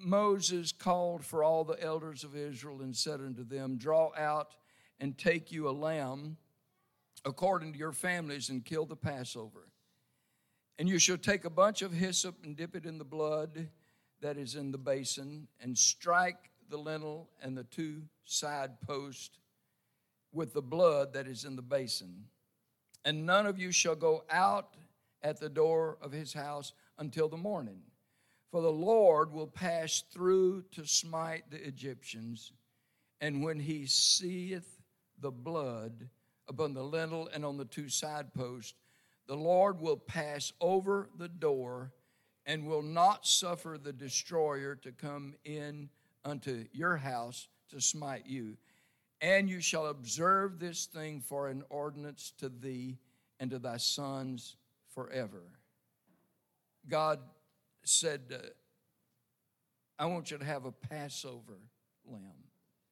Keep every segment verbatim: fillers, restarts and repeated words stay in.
Moses called for all the elders of Israel and said unto them, draw out and take you a lamb according to your families and kill the Passover. And you shall take a bunch of hyssop and dip it in the blood that is in the basin, and strike the lintel and the two side posts with the blood that is in the basin. And none of you shall go out at the door of his house until the morning. For the Lord will pass through to smite the Egyptians, and when he seeth the blood upon the lintel and on the two side posts, the Lord will pass over the door and will not suffer the destroyer to come in unto your house to smite you. And you shall observe this thing for an ordinance to thee and to thy sons forever. God said, uh, I want you to have a Passover lamb.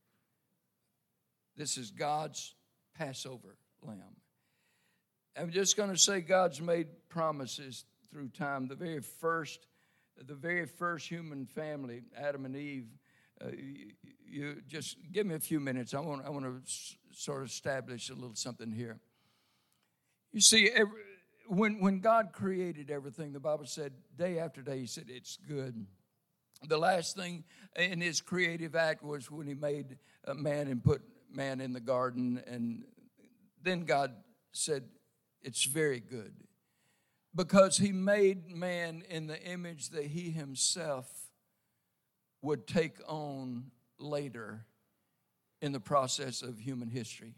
This is God's Passover lamb. I'm just going to say God's made promises through time. The very first, the very first human family, Adam and Eve. Uh, you, you just give me a few minutes. I want, I want to s- sort of establish a little something here. You see, every, when when God created everything, the Bible said day after day, He said it's good. The last thing in His creative act was when He made a man and put man in the garden, and then God said it's very good, because He made man in the image that He Himself would take on later in the process of human history.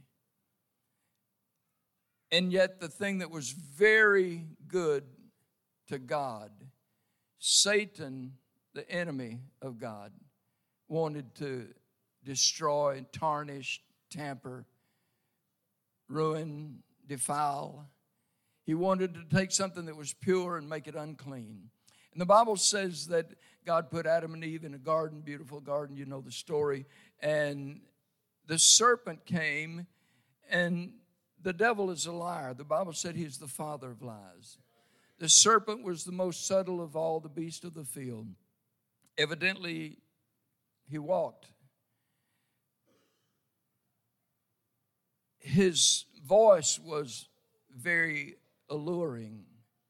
And yet the thing that was very good to God, Satan, the enemy of God, wanted to destroy, tarnish, tamper, ruin, defile. He wanted to take something that was pure and make it unclean. And the Bible says that God put Adam and Eve in a garden, beautiful garden, you know the story. And the serpent came, and the devil is a liar. The Bible said he's the father of lies. The serpent was the most subtle of all the beasts of the field. Evidently, he walked. His voice was very alluring.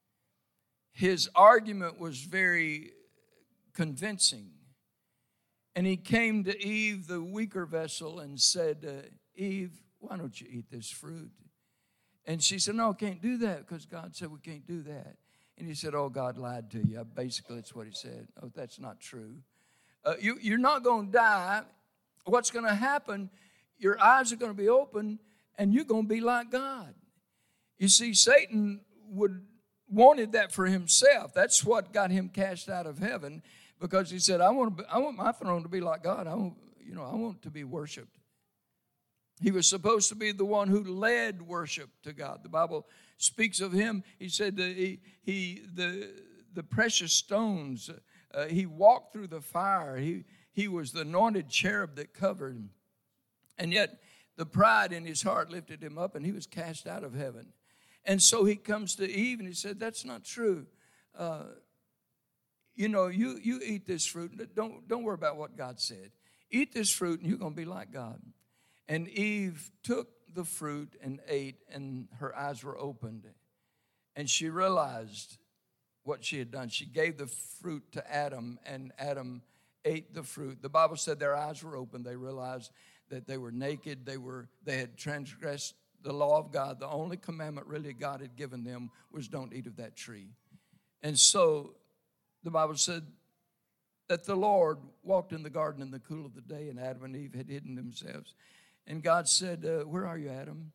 His argument was very convincing. And he came to Eve, the weaker vessel, and said, uh, Eve, why don't you eat this fruit? And she said, no, I can't do that because God said we can't do that. And he said, oh, God lied to you. Basically, that's what he said. Oh, that's not true. Uh, you, you're not going to die. What's going to happen, your eyes are going to be open, and you're going to be like God. You see, Satan would wanted that for himself. That's what got him cast out of heaven, because he said, I want to be, I want my throne to be like God. I want, you know, I want to be worshiped. He was supposed to be the one who led worship to God. The Bible speaks of him. He said that he, he the, the precious stones, uh, he walked through the fire. He, he was the anointed cherub that covered him. And yet the pride in his heart lifted him up, and he was cast out of heaven. And so he comes to Eve, and he said, that's not true. Uh, you know, you, you eat this fruit. Don't, don't worry about what God said. Eat this fruit, and you're going to be like God. And Eve took the fruit and ate, and her eyes were opened. And she realized what she had done. She gave the fruit to Adam, and Adam ate the fruit. The Bible said their eyes were opened. They realized that they were naked. They were they had transgressed the law of God. The only commandment really God had given them was don't eat of that tree. And so the Bible said that the Lord walked in the garden in the cool of the day, and Adam and Eve had hidden themselves. And God said, uh, where are you, Adam?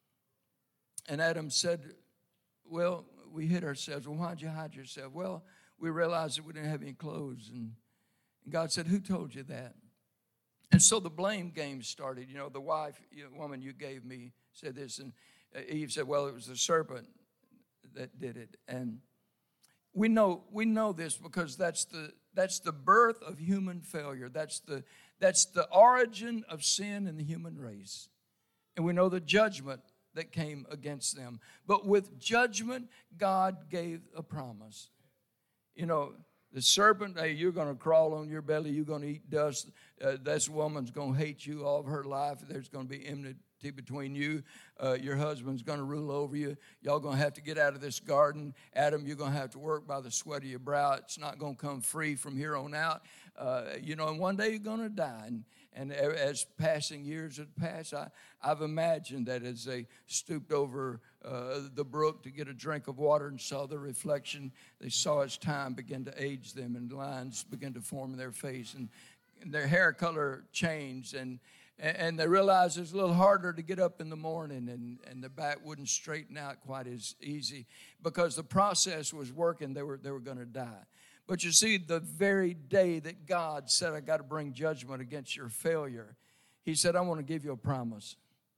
And Adam said, well, we hid ourselves. Well, why'd you hide yourself? Well, we realized that we didn't have any clothes. And God said, who told you that? And so the blame game started. You know, the wife, you know, woman you gave me said this. And Eve said, well, it was the serpent that did it. And we know we know this because that's the that's the birth of human failure. That's the that's the origin of sin in the human race. And we know the judgment that came against them. But with judgment, God gave a promise. You know, The serpent, hey, you're going to crawl on your belly. You're going to eat dust. Uh, this woman's going to hate you all of her life. There's going to be enmity between you. Uh, your husband's going to rule over you. Y'all going to have to get out of this garden. Adam, you're going to have to work by the sweat of your brow. It's not going to come free from here on out. Uh, you know, and one day you're going to die. And, and as passing years have passed, I, I've imagined that as they stooped over uh, the brook to get a drink of water and saw the reflection, they saw as time begin to age them and lines begin to form in their face and, and their hair color changed. And And they realized it was a little harder to get up in the morning, and, and the back wouldn't straighten out quite as easy because the process was working. They were, they were going to die. But you see, the very day that God said, I got to bring judgment against your failure, he said, I want to give you a promise.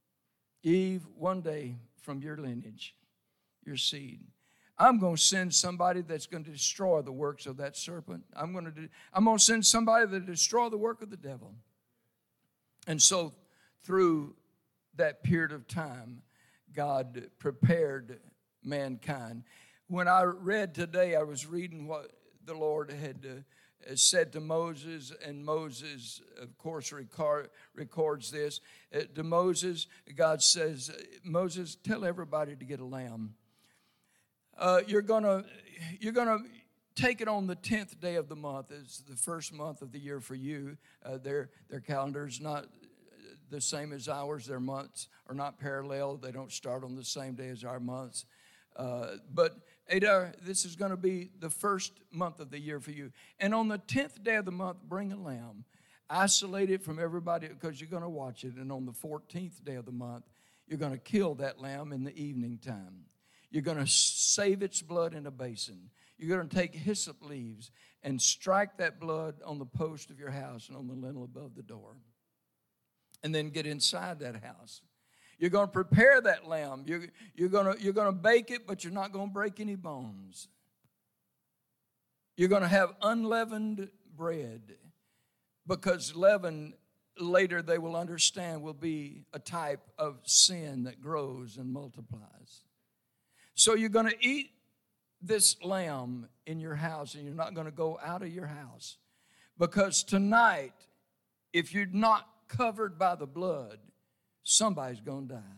Eve, one day from your lineage, your seed, I'm going to send somebody that's going to destroy the works of that serpent. I'm going to, do, I'm going to send somebody that destroy the work of the devil. And so through that period of time, God prepared mankind. When I read today, I was reading what the Lord had uh, said to Moses, and Moses, of course, record, records this. Uh, to Moses, God says, Moses, tell everybody to get a lamb. Uh, you're gonna, you're gonna take it on the tenth day of the month. It's the first month of the year for you. Uh, their their calendar's not the same as ours. Their months are not parallel. They don't start on the same day as our months. Uh, but Adar, this is going to be the first month of the year for you. And on the tenth day of the month, bring a lamb. Isolate it from everybody because you're going to watch it. And on the fourteenth day of the month, you're going to kill that lamb in the evening time. You're going to save its blood in a basin. You're going to take hyssop leaves and strike that blood on the post of your house and on the lintel above the door. And then get inside that house. You're going to prepare that lamb. You're, you're going to, you're going to bake it, but you're not going to break any bones. You're going to have unleavened bread because leaven, later they will understand, will be a type of sin that grows and multiplies. So you're going to eat this lamb in your house, and you're not going to go out of your house. Because tonight, if you're not covered by the blood, somebody's going to die.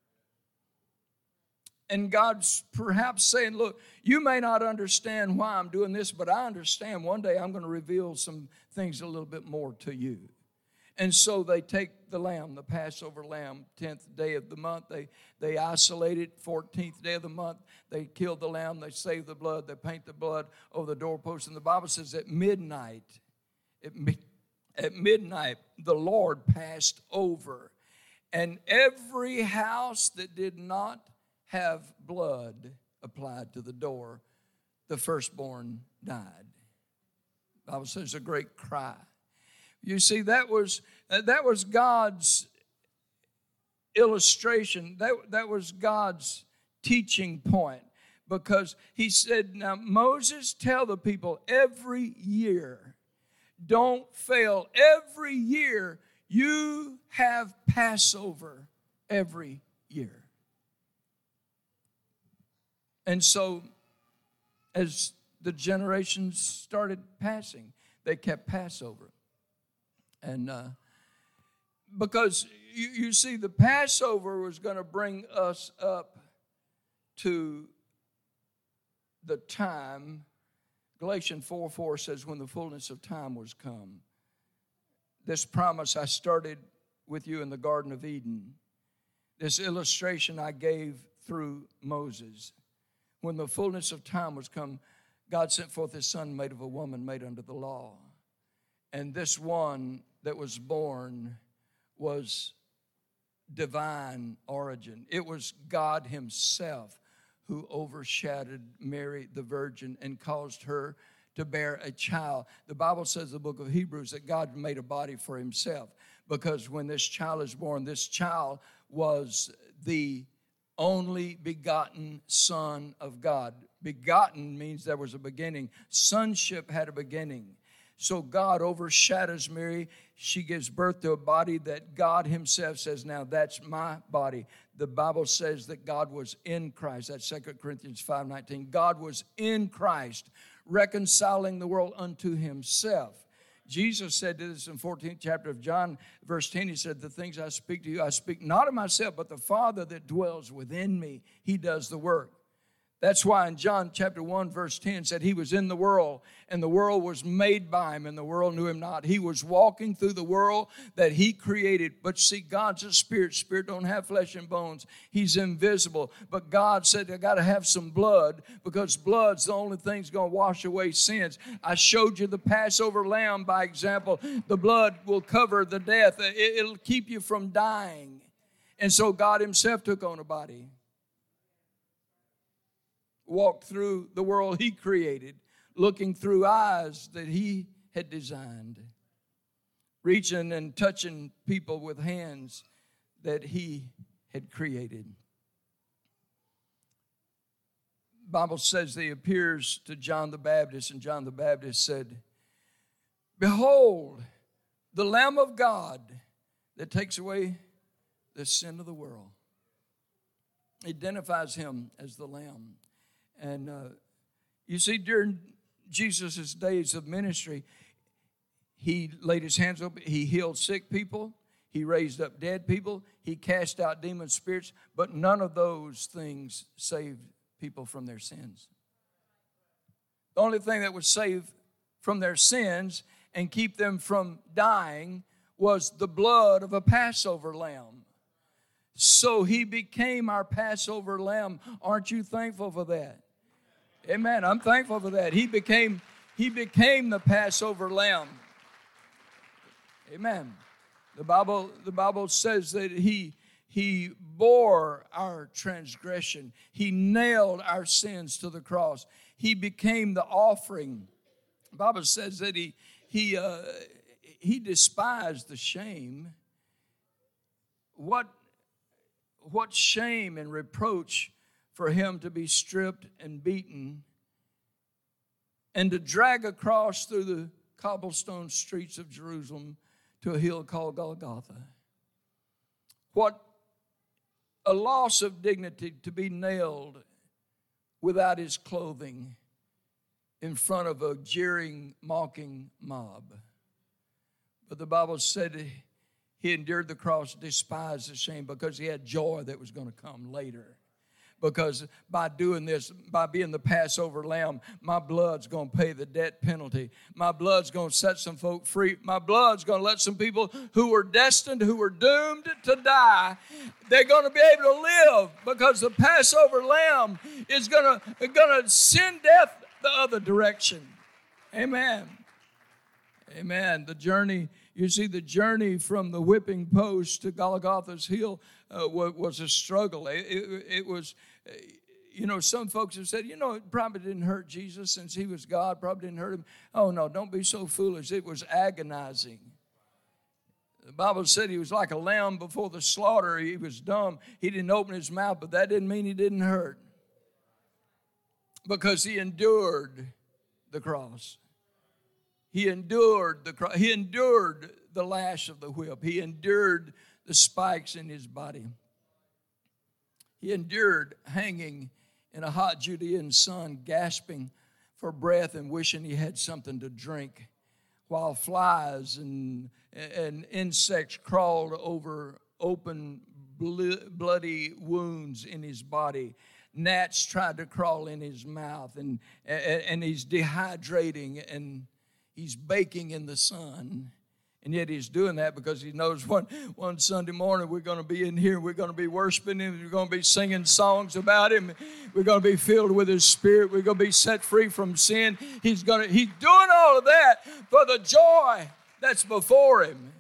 And God's perhaps saying, look, you may not understand why I'm doing this, but I understand one day I'm going to reveal some things a little bit more to you. And so they take the lamb, the Passover lamb, tenth day of the month. They, they isolate it, fourteenth day of the month. They kill the lamb. They save the blood. They paint the blood over the doorpost. And the Bible says at midnight, at, at midnight, the Lord passed over. And every house that did not have blood applied to the door, the firstborn died. The Bible says a great cry. You see, that was that was God's illustration. That, that was God's teaching point. Because he said, now, Moses, tell the people every year, don't fail. Every year, you have Passover every year. And so, as the generations started passing, they kept Passover. And uh, because, you, you see, the Passover was going to bring us up to the time. Galatians four four says, when the fullness of time was come. This promise I started with you in the Garden of Eden. This illustration I gave through Moses. When the fullness of time was come, God sent forth his son made of a woman made under the law. And this one that was born was divine origin. It was God himself who overshadowed Mary the virgin and caused her to bear a child. The Bible says in the book of Hebrews that God made a body for himself, because when this child is born, this child was the only begotten Son of God. Begotten means there was a beginning. Sonship had a beginning. So God overshadows Mary. She gives birth to a body that God himself says, now that's my body. The Bible says that God was in Christ. That's Second Corinthians five nineteen. God was in Christ, reconciling the world unto himself. Jesus said this in fourteenth chapter of John, verse ten. He said, the things I speak to you, I speak not of myself, but the Father that dwells within me, he does the work. That's why in John chapter one, verse ten said he was in the world, and the world was made by him, and the world knew him not. He was walking through the world that he created. But see, God's a spirit. Spirit don't have flesh and bones. He's invisible. But God said, I got to have some blood, because blood's the only thing that's going to wash away sins. I showed you the Passover lamb by example. The blood will cover the death. It, it'll keep you from dying. And so God himself took on a body, walked through the world he created, looking through eyes that he had designed, reaching and touching people with hands that he had created. The Bible says that he appears to John the Baptist, and John the Baptist said, behold, the Lamb of God that takes away the sin of the world. He identifies him as the Lamb. And uh, you see, during Jesus' days of ministry, he laid his hands up, he healed sick people, he raised up dead people, he cast out demon spirits, but none of those things saved people from their sins. The only thing that would save from their sins and keep them from dying was the blood of a Passover lamb. So he became our Passover lamb. Aren't you thankful for that? Amen. I'm thankful for that. He became, he became the Passover lamb. Amen. The Bible, the Bible says that he, he bore our transgression. He nailed our sins to the cross. He became the offering. The Bible says that he, he, uh, he despised the shame. What, what shame and reproach for him to be stripped and beaten and to drag across through the cobblestone streets of Jerusalem to a hill called Golgotha. What a loss of dignity to be nailed without his clothing in front of a jeering, mocking mob. But the Bible said he endured the cross, despised the shame, because he had joy that was going to come later. Because by doing this, by being the Passover lamb, my blood's going to pay the debt penalty. My blood's going to set some folk free. My blood's going to let some people who were destined, who were doomed to die, they're going to be able to live, because the Passover lamb is going to, going to send death the other direction. Amen. Amen. The journey, you see, the journey from the whipping post to Golgotha's hill uh, was a struggle. It, it, it was, you know, some folks have said, you know, it probably didn't hurt Jesus since he was God, probably didn't hurt him. Oh, no, don't be so foolish. It was agonizing. The Bible said he was like a lamb before the slaughter. He was dumb. He didn't open his mouth, but that didn't mean he didn't hurt, because he endured the cross. He endured the cross. He endured the lash of the whip. He endured the spikes in his body. He endured hanging in a hot Judean sun, gasping for breath and wishing he had something to drink, while flies and, and insects crawled over open, bloody wounds in his body. Gnats tried to crawl in his mouth, and, and, and he's dehydrating, and he's baking in the sun. And yet he's doing that because he knows one, one Sunday morning we're going to be in here, we're going to be worshiping him, we're going to be singing songs about him, we're going to be filled with his spirit, we're going to be set free from sin. He's going to, he's doing all of that for the joy that's before him.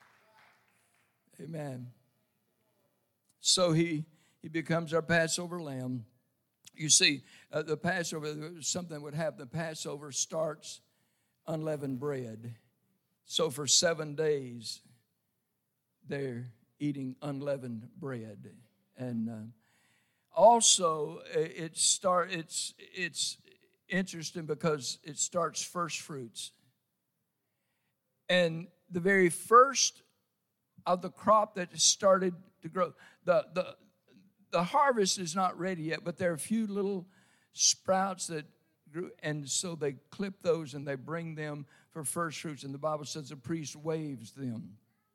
Amen. So he, he becomes our Passover lamb. You see, uh, the Passover, something would happen. The Passover starts unleavened bread. So for seven days, they're eating unleavened bread. And uh, also, it start, it's, it's interesting because it starts first fruits. And the very first of the crop that started to grow, the, the, the harvest is not ready yet, but there are a few little sprouts that grew. And so they clip those and they bring them for first fruits. And the Bible says the priest waves them.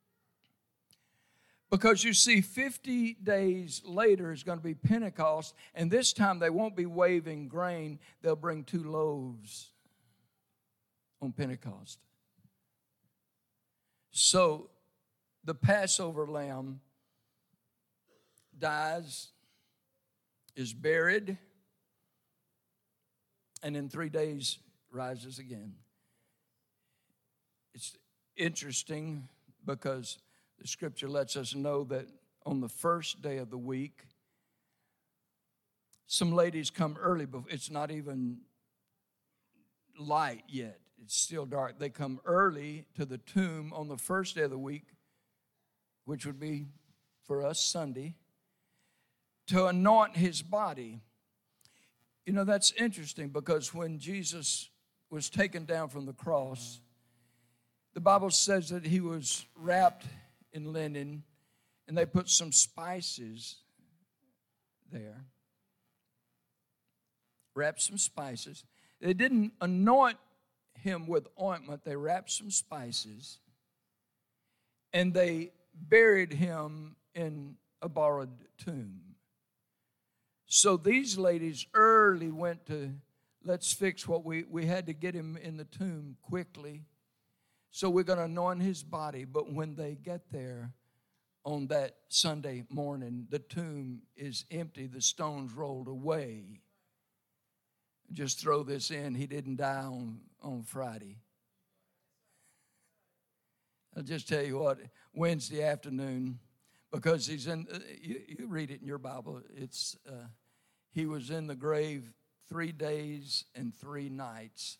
Because you see, fifty days later is going to be Pentecost, and this time they won't be waving grain. They'll bring two loaves on Pentecost. So the Passover lamb dies, is buried, and in three days rises again. It's interesting because the scripture lets us know that on the first day of the week, some ladies come early. It's not even light yet. It's still dark. They come early to the tomb on the first day of the week, which would be for us Sunday, to anoint his body. You know, that's interesting because when Jesus was taken down from the cross, the Bible says that he was wrapped in linen, and they put some spices there. Wrapped some spices. They didn't anoint him with ointment. They wrapped some spices, and they buried him in a borrowed tomb. So these ladies early went to, let's fix what we, we had to get him in the tomb quickly. So we're going to anoint his body. But when they get there on that Sunday morning, the tomb is empty. The stones rolled away. Just throw this in. He didn't die on, on Friday. I'll just tell you what, Wednesday afternoon, because he's in, you, you read it in your Bible, it's, uh, he was in the grave three days and three nights.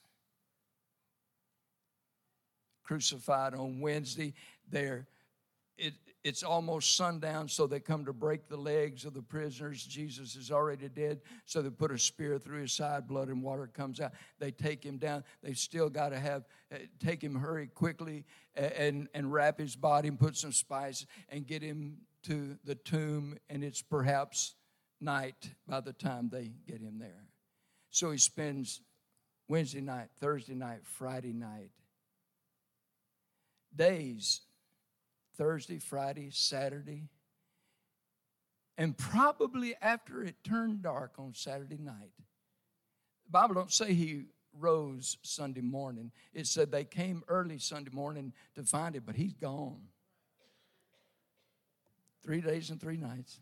Crucified on Wednesday. There, it, it's almost sundown, so they come to break the legs of the prisoners. Jesus is already dead, so they put a spear through his side, blood and water comes out. They take him down. They still got to have, uh, take him hurry quickly and, and wrap his body and put some spice and get him to the tomb, and it's perhaps night by the time they get him there. So he spends Wednesday night, Thursday night, Friday night, days, Thursday, Friday, Saturday, and probably after it turned dark on Saturday night. The Bible don't say he rose Sunday morning. It said they came early Sunday morning to find him, but he's gone. Three days and three nights.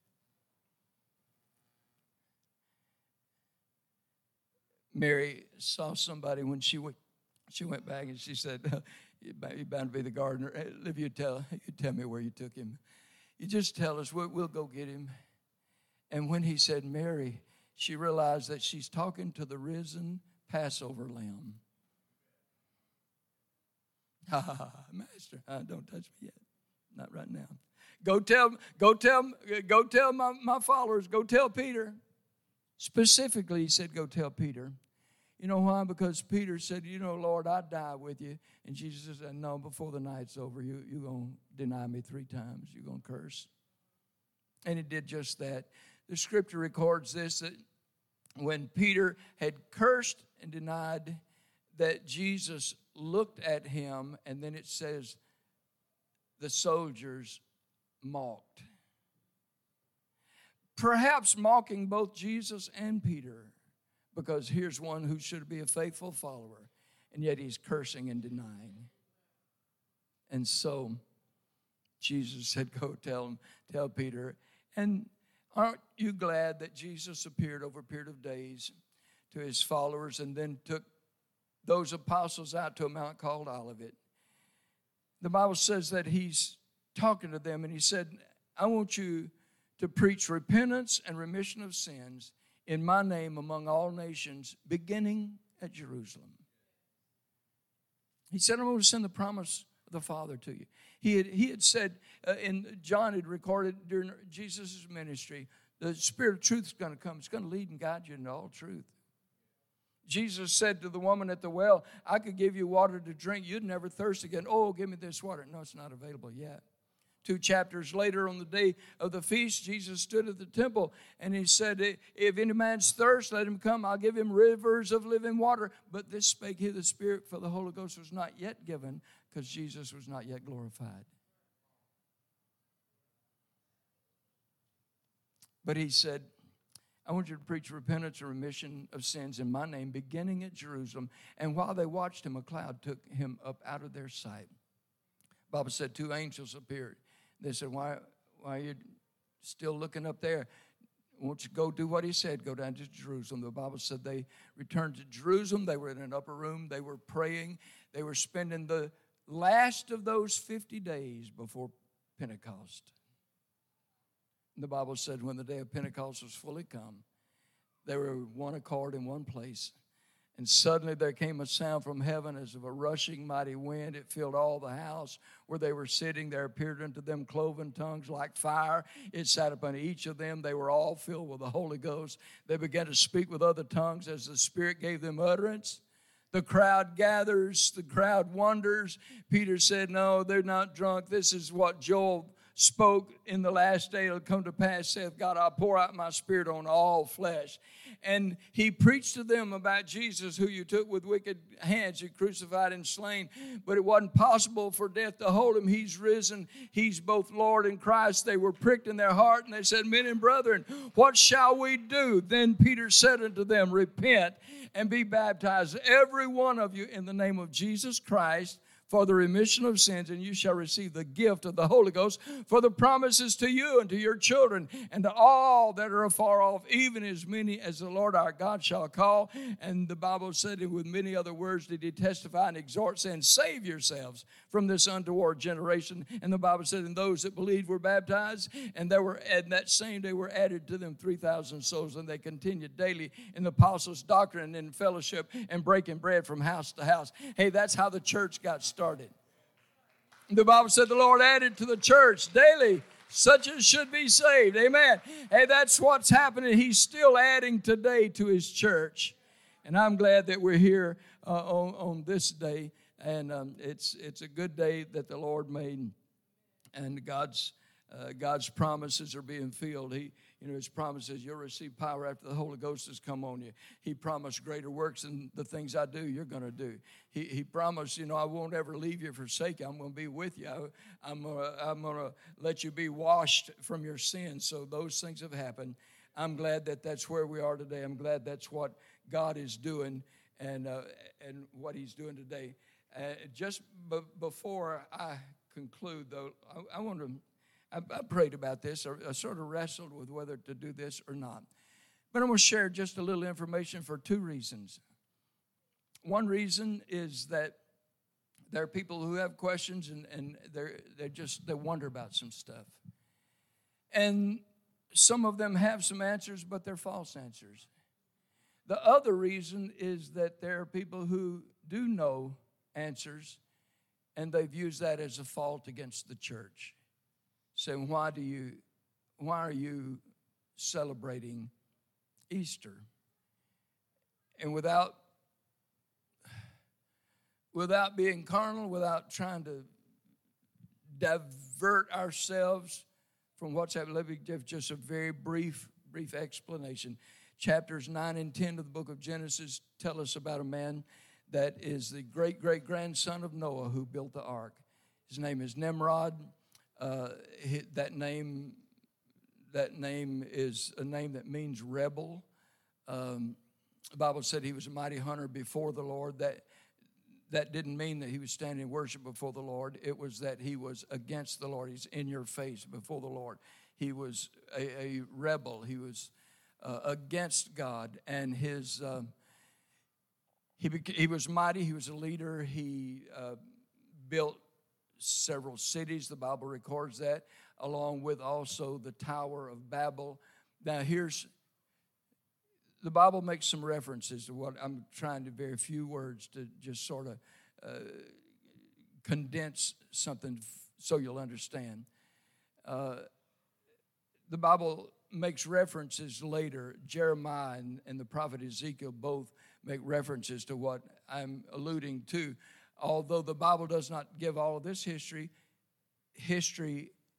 Mary saw somebody when she went, she went back and she said, you're bound to be the gardener. If you tell, you tell me where you took him. You just tell us, we'll, we'll go get him. And when he said Mary, she realized that she's talking to the risen Passover lamb. Ha ha ha, Master, uh, don't touch me yet. Not right now. Go tell, go tell, go tell my, my followers, go tell Peter. Specifically, he said, go tell Peter. You know why? Because Peter said, you know, Lord, I'd die with you. And Jesus said, no, before the night's over, you, you're going to deny me three times. You're going to curse. And he did just that. The scripture records this, that when Peter had cursed and denied, that Jesus looked at him, and then it says the soldiers mocked. Perhaps mocking both Jesus and Peter, because here's one who should be a faithful follower, and yet he's cursing and denying. And so Jesus said, go tell him, tell Peter. And aren't you glad that Jesus appeared over a period of days to his followers and then took those apostles out to a mount called Olivet? The Bible says that he's talking to them, and he said, I want you to preach repentance and remission of sins in my name among all nations, beginning at Jerusalem. He said, I'm going to send the promise of the Father to you. He had, he had said, uh, and John had recorded during Jesus' ministry, the Spirit of truth is going to come. It's going to lead and guide you into all truth. Jesus said to the woman at the well, I could give you water to drink. You'd never thirst again. Oh, give me this water. No, it's not available yet. Two chapters later, on the day of the feast, Jesus stood at the temple and he said, if any man's thirst, let him come. I'll give him rivers of living water. But this spake he of the Spirit, for the Holy Ghost was not yet given, because Jesus was not yet glorified. But he said, I want you to preach repentance and remission of sins in my name, beginning at Jerusalem. And while they watched him, a cloud took him up out of their sight. The Bible said two angels appeared. They said, why, why are you still looking up there? Won't you go do what he said? Go down to Jerusalem. The Bible said they returned to Jerusalem. They were in an upper room. They were praying. They were spending the last of those fifty days before Pentecost. The Bible said when the day of Pentecost was fully come, they were one accord in one place. And suddenly there came a sound from heaven as of a rushing mighty wind. It filled all the house where they were sitting. There appeared unto them cloven tongues like fire. It sat upon each of them. They were all filled with the Holy Ghost. They began to speak with other tongues as the Spirit gave them utterance. The crowd gathers. The crowd wonders. Peter said, no, they're not drunk. This is what Joel spoke in the last day. It'll come to pass, saith God, I'll pour out my Spirit on all flesh. And he preached to them about Jesus, who you took with wicked hands, you crucified and slain. But it wasn't possible for death to hold him. He's risen. He's both Lord and Christ. They were pricked in their heart, and they said, men and brethren, what shall we do? Then Peter said unto them, repent and be baptized, every one of you, in the name of Jesus Christ, for the remission of sins, and you shall receive the gift of the Holy Ghost, for the promises to you and to your children and to all that are afar off, even as many as the Lord our God shall call. And the Bible said, and with many other words did he testify and exhort, saying, save yourselves from this untoward generation. And the Bible said, and those that believed were baptized, and there were, and that same day were added to them three thousand souls, and they continued daily in the apostles' doctrine and in fellowship and breaking bread from house to house. Hey, that's how the church got started. started. The Bible said the Lord added to the church daily such as should be saved. Amen. Hey, that's what's happening. He's still adding today to his church. And I'm glad that we're here uh, on, on this day. And um, it's it's a good day that the Lord made. And God's uh, God's promises are being filled. He You know, his promise is you'll receive power after the Holy Ghost has come on you. He promised greater works than the things I do, you're going to do. He, he promised, you know, I won't ever leave you or forsake you. I'm going to be with you. I, I'm going to I'm going to let you be washed from your sins. So those things have happened. I'm glad that that's where we are today. I'm glad that's what God is doing and, uh, and what he's doing today. Uh, just b- before I conclude, though, I, I want to... I, I prayed about this. I, I sort of wrestled with whether to do this or not. But I'm going to share just a little information for two reasons. One reason is that there are people who have questions and, and they're, they're just, they wonder about some stuff. And some of them have some answers, but they're false answers. The other reason is that there are people who do know answers, and they've used that as a fault against the church. Saying, why do you, why are you celebrating Easter? And without, without being carnal, without trying to divert ourselves from what's happening, let me give just a very brief, brief explanation. Chapters nine and ten of the book of Genesis tell us about a man that is the great-great-grandson of Noah who built the ark. His name is Nimrod. Uh, that name, that name is a name that means rebel. Um, the Bible said he was a mighty hunter before the Lord. That that didn't mean that he was standing in worship before the Lord. It was that he was against the Lord. He's in your face before the Lord. He was a, a rebel. He was uh, against God, and his uh, he beca- he was mighty. He was a leader. He uh, built several cities, the Bible records that, along with also the Tower of Babel. Now here's, the Bible makes some references to what I'm trying to, very few words to just sort of uh, condense something so you'll understand. Uh, the Bible makes references later. Jeremiah and, and the prophet Ezekiel both make references to what I'm alluding to. Although the Bible does not give all of this history, history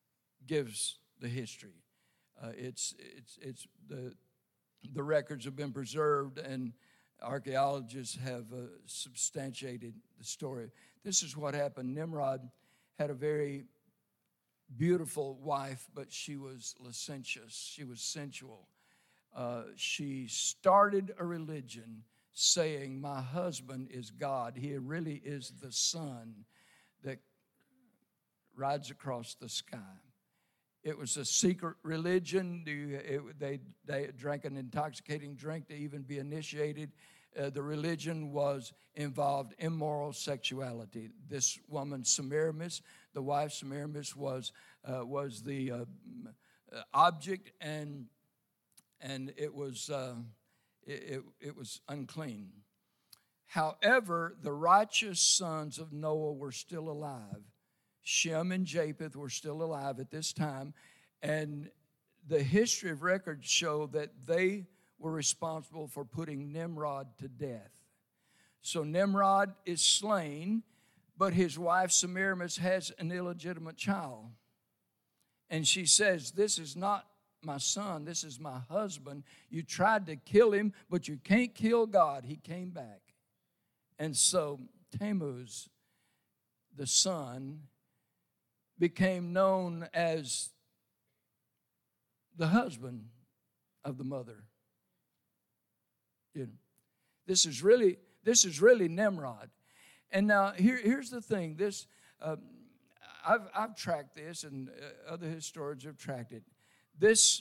gives the history. Uh, it's it's it's the the records have been preserved, and archaeologists have uh, substantiated the story. This is what happened. Nimrod had a very beautiful wife, but she was licentious. She was sensual. Uh, she started a religion saying, my husband is God. He really is the sun that rides across the sky. It was a secret religion. It, they, they drank an intoxicating drink to even be initiated. Uh, the religion was involved immoral sexuality. This woman, Semiramis, the wife Semiramis, was uh, was the uh, object, and and it was uh, it, it was unclean. However, the righteous sons of Noah were still alive. Shem and Japheth were still alive at this time, and the history of records show that they were responsible for putting Nimrod to death. So Nimrod is slain, but his wife Semiramis has an illegitimate child. And she says, this is not my son, this is my husband. You tried to kill him, but you can't kill God. He came back. And so Tammuz, the son, became known as the husband of the mother. You know, this is really this is really Nimrod. And now here, here's the thing. This um, I've I've tracked this, and uh, other historians have tracked it. This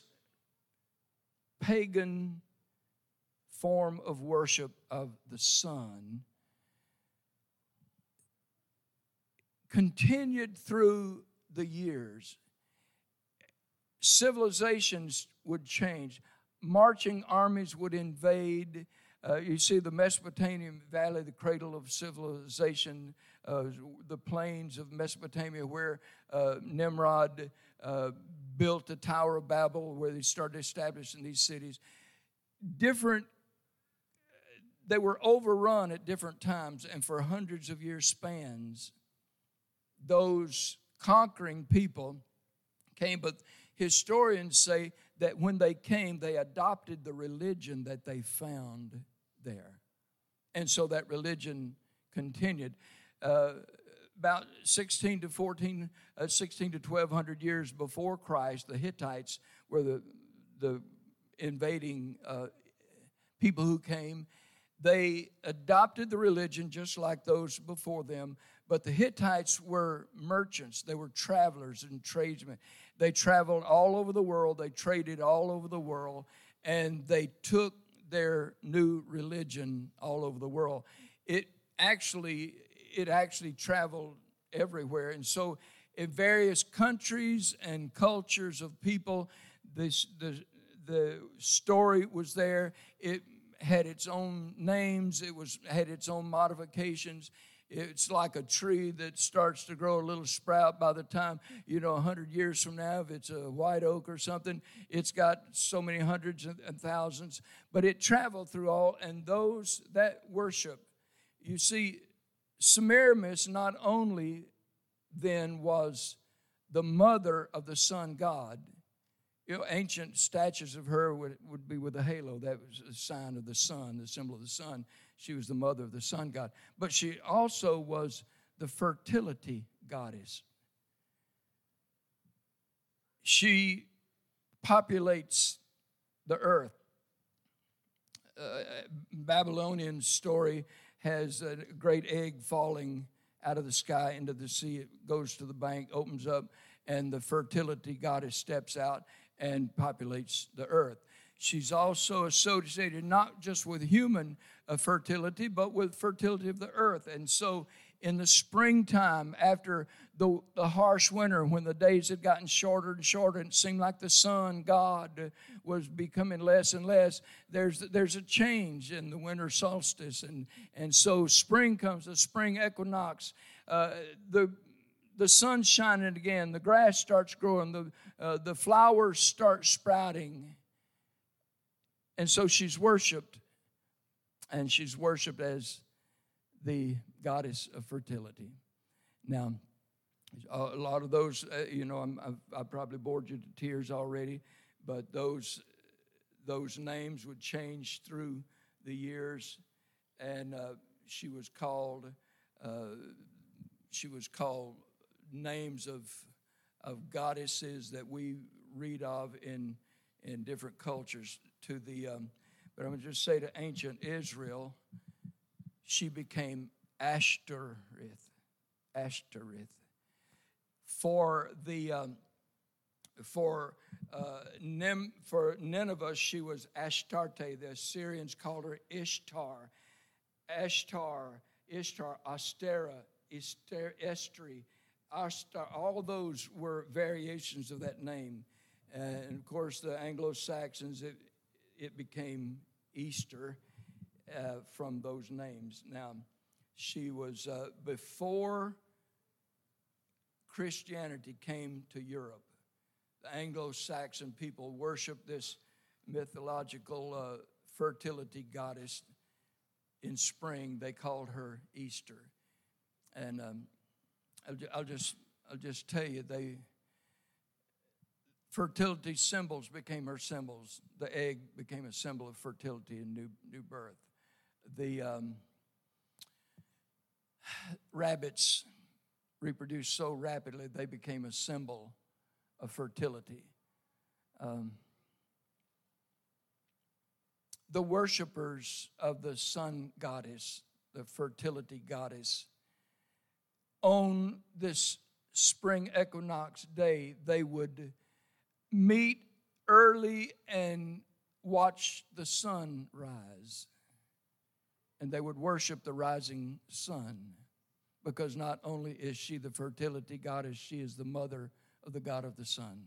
pagan form of worship of the sun continued through the years. Civilizations would change. Marching armies would invade. Uh, you see the Mesopotamian Valley, the cradle of civilization, uh, the plains of Mesopotamia where uh, Nimrod uh, built the Tower of Babel, where they started establishing these cities. Different, they were overrun at different times, and for hundreds of year spans, those conquering people came, but historians say that when they came, they adopted the religion that they found there. And so that religion continued. Uh, about sixteen to fourteen, uh, sixteen to twelve hundred years before Christ, the Hittites were the, the invading uh, people who came. They adopted the religion just like those before them, but the Hittites were merchants. They were travelers and tradesmen. They traveled all over the world. They traded all over the world, and they took their new religion all over the world. It actually, it actually traveled everywhere, and so in various countries and cultures of people, this the the story was there. It had its own names. It was had its own modifications. It's like a tree that starts to grow a little sprout. By the time, you know, a hundred years from now, if it's a white oak or something, it's got so many hundreds and thousands. But it traveled through all, and those that worship. You see, Semiramis not only then was the mother of the sun god. You know, ancient statues of her would, would be with a halo. That was a sign of the sun, the symbol of the sun. She was the mother of the sun god. But she also was the fertility goddess. She populates the earth. Uh, Babylonian story has a great egg falling out of the sky into the sea. It goes to the bank, opens up, and the fertility goddess steps out and populates the earth. She's also associated not just with human uh, fertility, but with fertility of the earth. And so in the springtime, after the, the harsh winter, when the days had gotten shorter and shorter, and it seemed like the sun god was becoming less and less, there's, there's a change in the winter solstice. And, and so spring comes, the spring equinox. Uh, the The sun's shining again. The grass starts growing. The, uh, the flowers start sprouting. And so she's worshiped. And she's worshiped as the goddess of fertility. Now, A lot of those, uh, you know, I'm, I've, I've probably bored you to tears already, but those those names would change through the years, and uh, she was called uh, she was called names of of goddesses that we read of in in different cultures. To the, um, but I'm going to just say to ancient Israel, she became Ashtoreth, Ashtoreth. For the um, for uh, Nim, for Nineveh, she was Astarte. The Assyrians called her Ishtar, Ashtar, Ishtar, Astera, Esther, Estri, Ashtar. All those were variations of that name, and of course the Anglo-Saxons it it became Easter uh, from those names. Now, she was uh, before Christianity came to Europe. The Anglo-Saxon people worshiped this mythological uh, fertility goddess in spring. They called her Easter. And um, I'll, I'll just I'll just tell you, they fertility symbols became her symbols. The egg became a symbol of fertility and new new birth. The um, rabbits reproduced so rapidly, they became a symbol of fertility. Um, the worshipers of the sun goddess, the fertility goddess, on this spring equinox day, they would meet early and watch the sun rise. And they would worship the rising sun. Because not only is she the fertility goddess, she is the mother of the God of the sun.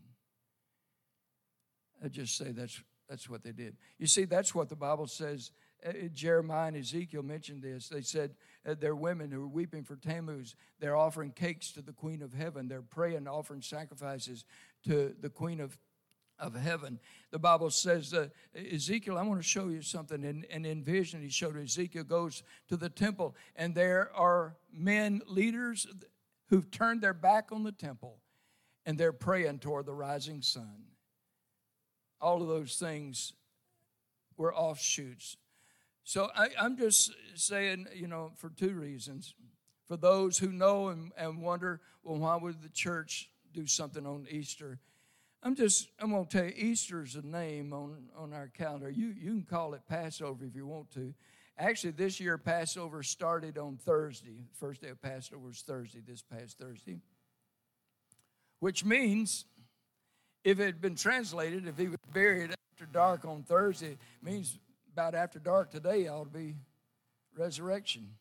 I just say that's that's what they did. You see, that's what the Bible says. Uh, Jeremiah and Ezekiel mentioned this. They said uh, they're women who are weeping for Tammuz. They're offering cakes to the Queen of Heaven. They're praying, offering sacrifices to the Queen of of heaven. The Bible says, uh, Ezekiel, I want to show you something. And, and in vision, he showed Ezekiel goes to the temple, and there are men, leaders, who've turned their back on the temple, and they're praying toward the rising sun. All of those things were offshoots. So I, I'm just saying, you know, for two reasons. For those who know and, and wonder, well, why would the church do something on Easter? I'm just, I'm going to tell you, Easter's a name on, on our calendar. You, you can call it Passover if you want to. Actually, this year, Passover started on Thursday. The first day of Passover was Thursday, this past Thursday. Which means, if it had been translated, if he was buried after dark on Thursday, it means about after dark today ought to be resurrection.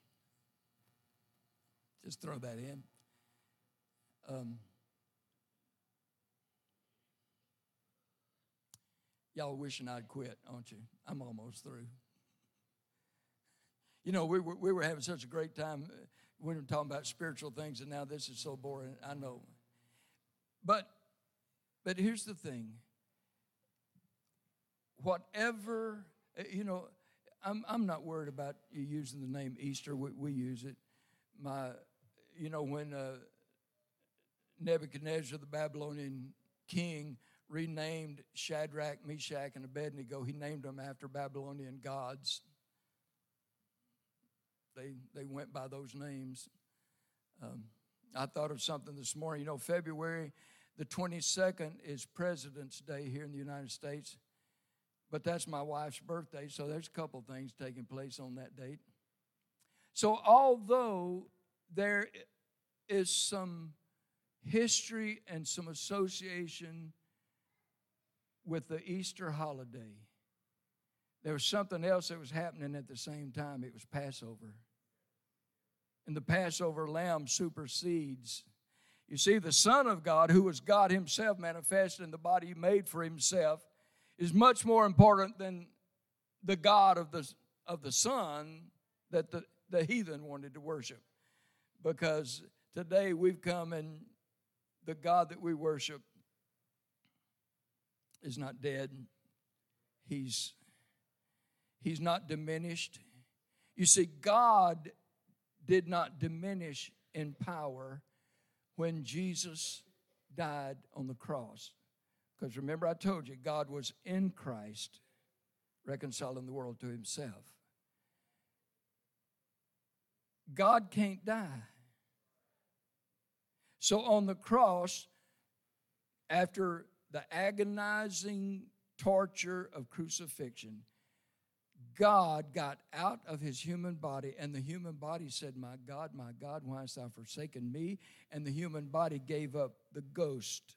Just throw that in. Um, Y'all wishing I'd quit, aren't you? I'm almost through. You know, we were, we were having such a great time. We were talking about spiritual things, and now this is so boring. I know. But, but here's the thing. Whatever, you know, I'm I'm not worried about you using the name Easter. We, we use it. My, you know, when uh, Nebuchadnezzar, the Babylonian king, renamed Shadrach, Meshach, and Abednego. He named them after Babylonian gods. They they went by those names. Um, I thought of something this morning. You know, February the twenty-second is President's Day here in the United States, but that's my wife's birthday, so there's a couple things taking place on that date. So although there is some history and some association with the Easter holiday, there was something else that was happening at the same time. It was Passover. And the Passover lamb supersedes. You see, the Son of God, who was God himself manifested in the body he made for himself, is much more important than the God of the, of the Son that the, the heathen wanted to worship. Because today we've come and the God that we worship is not dead. He's, he's not diminished. You see, God did not diminish in power when Jesus died on the cross. Because remember, I told you, God was in Christ, reconciling the world to himself. God can't die. So on the cross, after the agonizing torture of crucifixion, God got out of his human body, and the human body said, "My God, my God, why hast thou forsaken me?" And the human body gave up the ghost.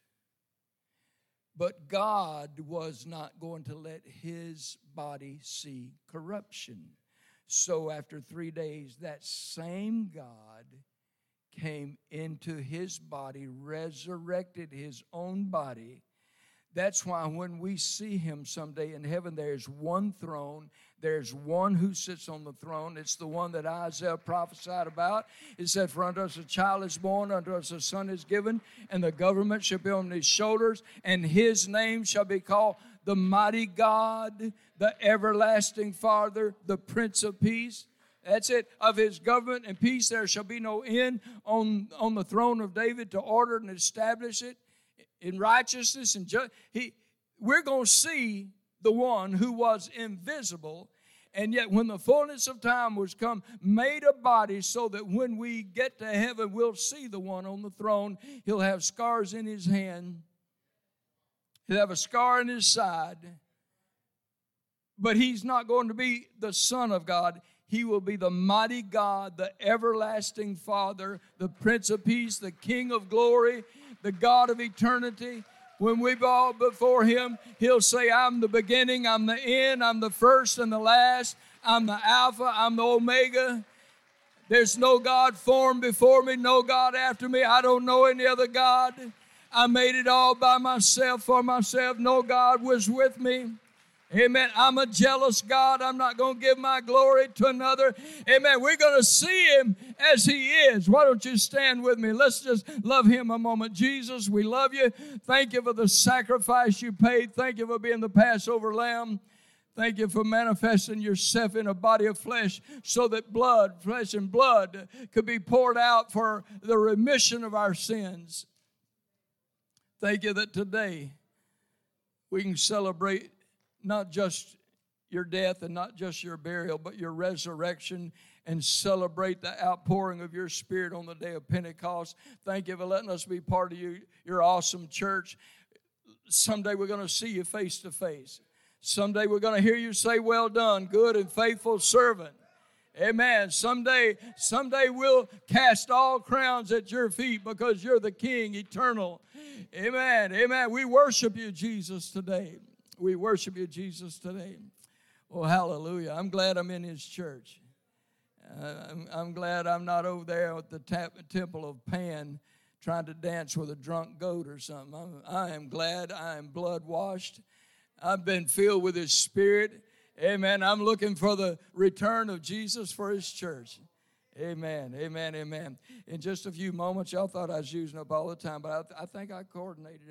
But God was not going to let his body see corruption. So after three days, that same God came into his body, resurrected his own body. That's why when we see him someday in heaven, there's one throne. There's one who sits on the throne. It's the one that Isaiah prophesied about. It said, "For unto us a child is born, unto us a son is given, and the government shall be on his shoulders, and his name shall be called the Mighty God, the Everlasting Father, the Prince of Peace." That's it. "Of his government and peace there shall be no end on, on the throne of David, to order and establish it in righteousness and justice." He, we're going to see the one who was invisible, and yet when the fullness of time was come, made a body, so that when we get to heaven, we'll see the one on the throne. He'll have scars in his hand. He'll have a scar in his side. But he's not going to be the Son of God. He will be the mighty God, the everlasting Father, the Prince of Peace, the King of glory, the God of eternity. When we bow before him, he'll say, "I'm the beginning, I'm the end, I'm the first and the last, I'm the Alpha, I'm the Omega. There's no God formed before me, no God after me. I don't know any other God. I made it all by myself, for myself. No God was with me." Amen. I'm a jealous God. I'm not going to give my glory to another. Amen. We're going to see him as he is. Why don't you stand with me? Let's just love him a moment. Jesus, we love you. Thank you for the sacrifice you paid. Thank you for being the Passover lamb. Thank you for manifesting yourself in a body of flesh, so that blood, flesh and blood, could be poured out for the remission of our sins. Thank you that today we can celebrate not just your death and not just your burial, but your resurrection, and celebrate the outpouring of your Spirit on the day of Pentecost. Thank you for letting us be part of you, your awesome church. Someday we're going to see you face to face. Someday we're going to hear you say, "Well done, good and faithful servant." Amen. Someday, someday we'll cast all crowns at your feet, because you're the King eternal. Amen. Amen. We worship you, Jesus, today. We worship you, Jesus, today. Oh, hallelujah. I'm glad I'm in his church. Uh, I'm, I'm glad I'm not over there at the tap, temple of Pan trying to dance with a drunk goat or something. I'm, I am glad I am blood washed. I've been filled with his Spirit. Amen. I'm looking for the return of Jesus for his church. Amen. Amen. Amen. In just a few moments, y'all thought I was using up all the time, but I, I think I coordinated it.